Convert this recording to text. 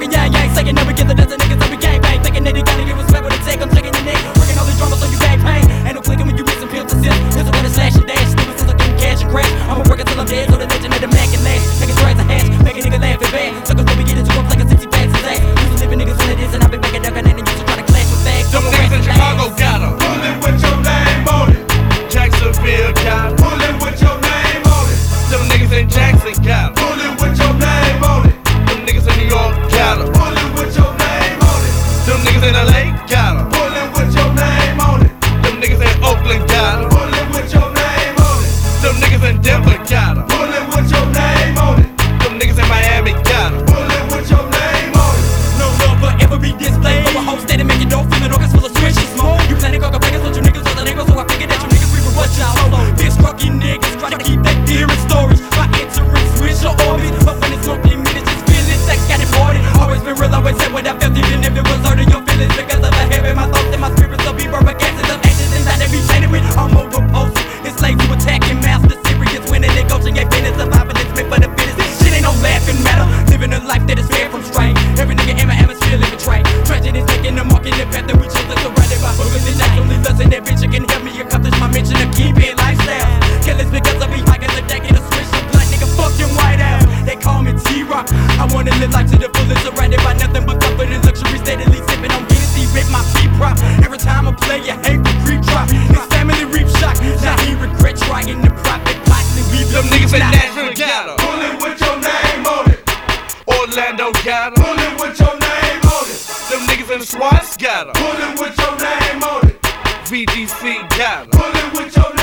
talking yang yang, saying never get the dozen niggas that we gang bang, thinking that he gotta give respect with a take. I'm checking your neck, working all these drama so you back pain. Ain't no clicking when you missing pills and sips. This is when it's slash and dash, stupid since I'm getting cash and crash. I'ma work until I'm dead, so the legend of the Mac and lash. Making threads a hash, making niggas laugh and bad. Suckers when we get into them like a 60 packs and ass. Used to living niggas when it is, and I've been back and ducking and used to try to clash with fags. Them niggas in Chicago got 'em. Pullin' with your name on it. Jacksonville got 'em. Pullin' with your name on it. Them niggas in Jackson got 'em. Pullin' with your name on it. Them niggas in New York got 'em. Pullin' with your name on it. Them niggas in LA got 'em. Pullin' with your name on it. Them niggas in Oakland got 'em. Pullin' with your name on it. Them niggas in Denver got 'em. Pullin' with your name on it. Them niggas in Miami got 'em. Pullin' with your name on it. No love forever be displayed. Over hoes steady making dope, feeling organs full of swishy smoke. You planning coca breakers, but you niggas was an angle, so I figured that you niggas reaping what y'all hold. Bitch struck you niggas, try to keep that deer in storage. My entering switch your orbit, but when it's smoking minutes, just feelings that got imported. Always been real, always said what I felt, even if it was hurting your feelings. Because of the habit, my thoughts and my spirit, so be perfect gases of actions inside that be tainted with. I'm overposted, enslaved to attacking master, serious winning, negotiate business, survival is meant for the business. Shit ain't no laughing matter, living a life that is fair from strain. Every nigga in my atmosphere living train. Tragedy is making the mark in the path that we chose to surround it by hookers and naturally lust, and that bitch can help me accomplish my mission of keeping lifestyle. Killers because I be hiking the deck in a switch of black nigga, fuck them white out. They call me T-Rock. I wanna live life to the fullest, surrounded by nothing but comfort and luxury, steadily sipping on Hennessy with my P-prop. Every time I play, you hate the creep drop. His family reap shock. Now he regrets trying the profit plots and we Them niggas in Nashville got 'em. Pullin' with your name on it. Orlando got 'em. Pullin' with your name on it. Them niggas in Swats got 'em. Pullin' with your name on it. VGC got 'em. Pullin' with your name